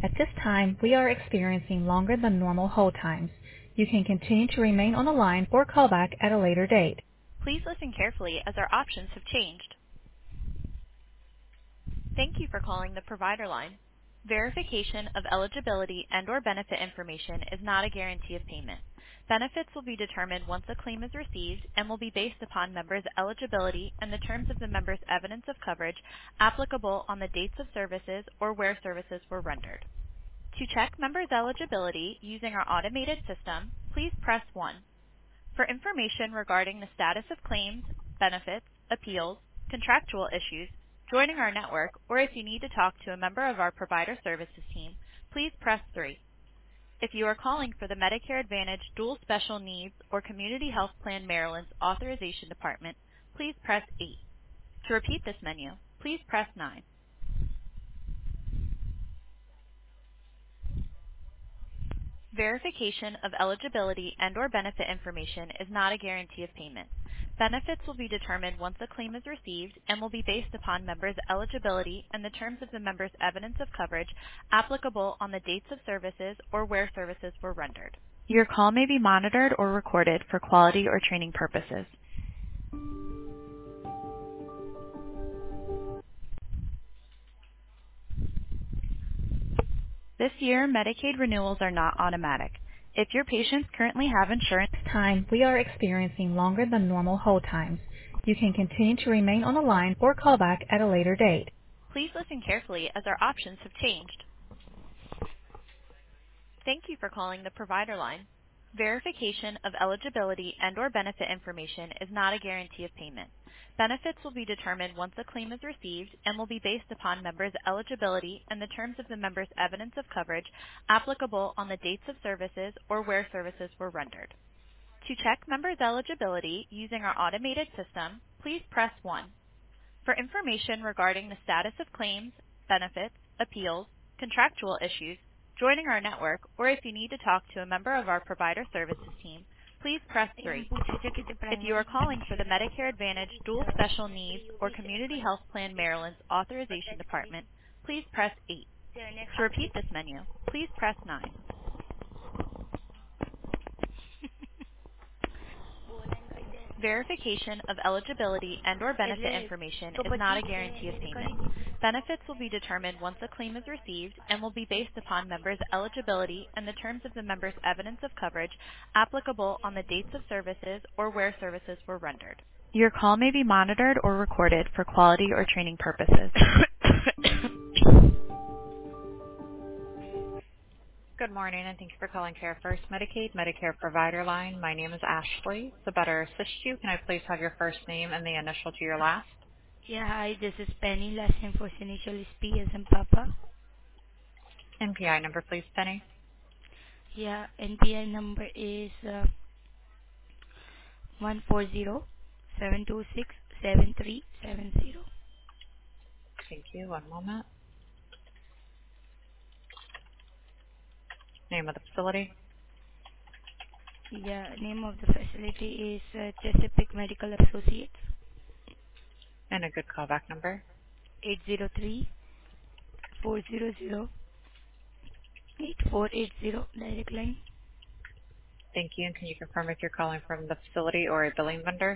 At this time, we are experiencing longer than normal hold times. You can continue to remain on the line or call back at a later date. Please listen carefully as our options have changed. Thank you for calling the provider line. Verification of eligibility and/or benefit information is not a guarantee of payment. Benefits will be determined once a claim is received and will be based upon members' eligibility and the terms of the member's evidence of coverage applicable on the dates of services or where services were rendered. To check members' eligibility using our automated system, please press 1. For information regarding the status of claims, benefits, appeals, contractual issues, joining our network, or if you need to talk to a member of our provider services team, please press 3. If you are calling for the Medicare Advantage Dual Special Needs or Community Health Plan Maryland's Authorization Department, please press 8. To repeat this menu, please press 9. Verification of eligibility and/or benefit information is not a guarantee of payment. Benefits will be determined once a claim is received and will be based upon members' eligibility and the terms of the member's evidence of coverage applicable on the dates of services or where services were rendered. Your call may be monitored or recorded for quality or training purposes. This year, Medicaid renewals are not automatic. If your patients currently have insurance, time we are experiencing longer than normal hold times. You can continue to remain on the line or call back at a later date. Please listen carefully as our options have changed. Thank you for calling the provider line. Verification of eligibility and/or benefit information is not a guarantee of payment. Benefits will be determined once a claim is received and will be based upon members' eligibility and the terms of the member's evidence of coverage applicable on the dates of services or where services were rendered. To check members' eligibility using our automated system, please press 1. For information regarding the status of claims, benefits, appeals, contractual issues, joining our network, or if you need to talk to a member of our provider services team, please press Ayan 3. po, check ito If prime you are na calling for the Medicare Advantage Dual Special Needs or Community Health Plan Maryland's Authorization Department, please press 8. To repeat this menu, please press 9. Verification of eligibility and/or benefit Ele, information to is not a pati, guarantee of ele payment. karin. Benefits will be determined once a claim is received and will be based upon members' eligibility and the terms of the member's evidence of coverage applicable on the dates of services or where services were rendered. Your call may be monitored or recorded for quality or training purposes. Good morning, and thank you for calling Care First Medicaid, Medicare Provider Line. My name is Ashley. To better assist you, can I please have your first name and the initial to your last? Yeah, hi, this is Penny. Last name first initial is P as in Papa. NPI number, please, Penny. Yeah, NPI number is 140-726-7370. Thank you. One moment. Name of the facility Yeah, name of the facility is Chesapeake Medical Associates. and a good callback number. 803-400-8480 direct line. Thank you. And can you confirm if you're calling from the facility or a billing vendor?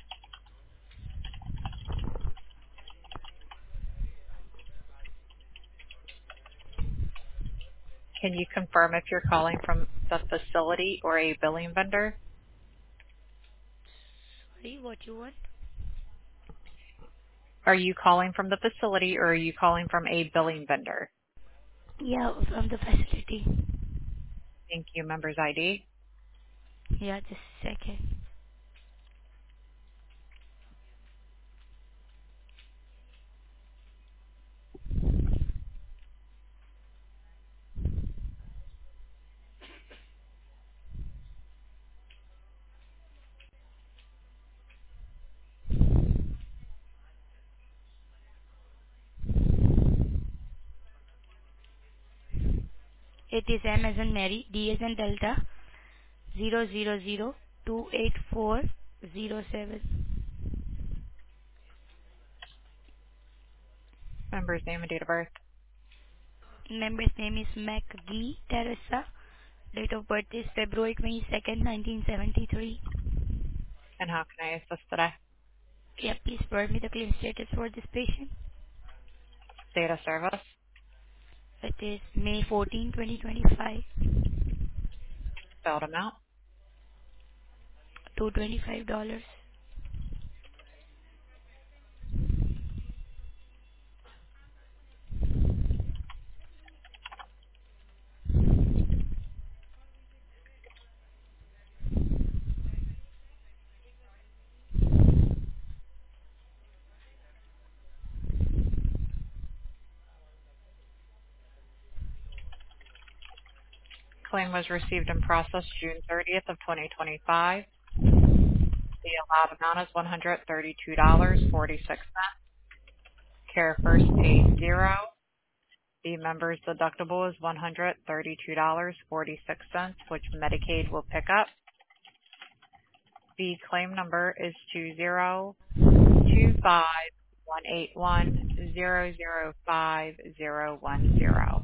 Can you confirm if you're calling from the facility or a billing vendor? Sorry, what you want? Are you calling from the facility or are you calling from a billing vendor? Yeah, from the facility. Thank you. Member's ID. Yeah, just a second. It is M as in Mary, D as in Delta, 000284007. Member's name and date of birth. Member's name is McGee Teresa. Date of birth is February 22nd, 1973. And how can I assist today? Yeah, please provide me the claim status for this patient. Data service, It is May 14, 2025, billed amount. $225. Claim was received and processed June 30th of 2025. The allowed amount is $132.46. Care first paid zero. The member's deductible is $132.46, which Medicaid will pick up. The claim number is 2025181005010.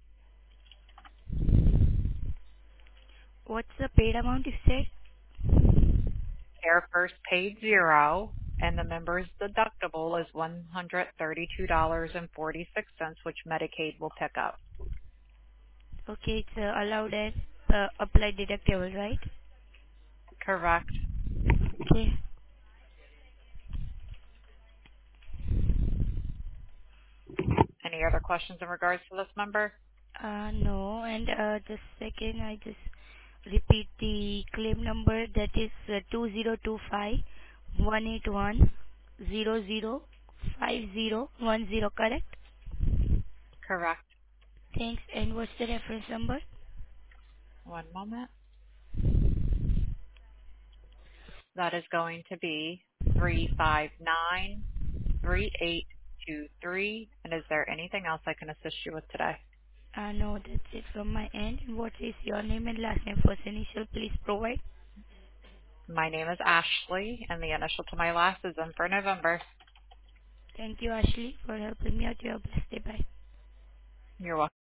What's the paid amount you said? Care first paid zero, and the member's deductible is $132.46, which Medicaid will pick up. Okay, it's allowed as applied deductible, right? Correct. Okay. Any other questions in regards to this member? No, and just second, I just repeat the claim number. That is 2025-181-005010, correct? Correct. Thanks. And what's the reference number? One moment. That is going to be 3593823. And is there anything else I can assist you with today? No, that's it from my end. And what is your name and last name? First initial, please provide. My name is Ashley, and the initial to my last is in for November. Thank you, Ashley, for helping me out. You have a blessed day. Bye. You're welcome.